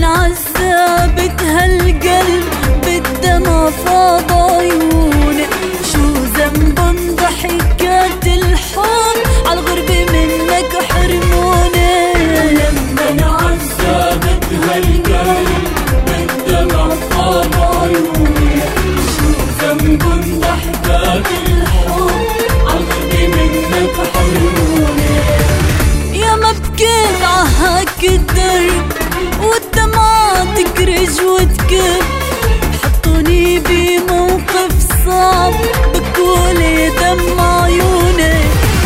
عذابت هالقلب بالدمع فاض عيوني، شو ذنب ضحكات الحب عالغربة منك حرموني. ولما عذابت هالقلب بالدمع فاض عيوني، شو ذنب ضحكات الحب عالغربة منك حرموني. يا ما بكيت عهاك الدرب والدمعة تكرج وتكب، حطوني بموقف صعب بكولي دمع عيوني.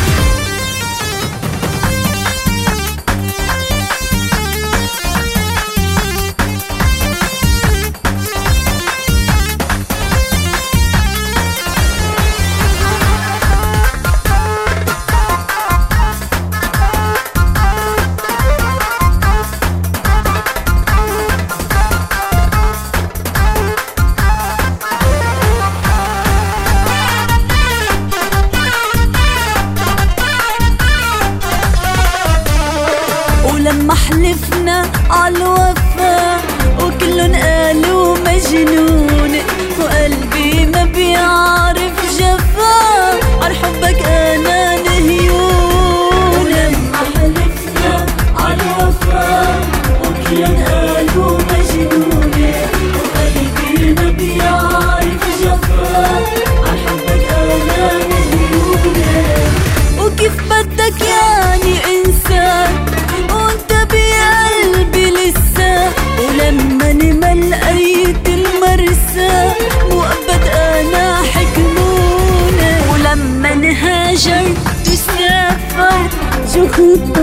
لما حلفنا عالوفا وكلن قالوا مجنون، وقلبي ما بيعرف جفا عالحبك انا نهيون. ولما حلفنا عالوفا وكلن قالوا مجنون، وقلبي ما بيعرف جفا عالحبك انا نهيون. وكيف بدك يعني انسان وانت بقلبي لسه، ولما نمل قيت المرسى مؤبد انا حكموني. ولما انهاجرت وسافرت شو خطة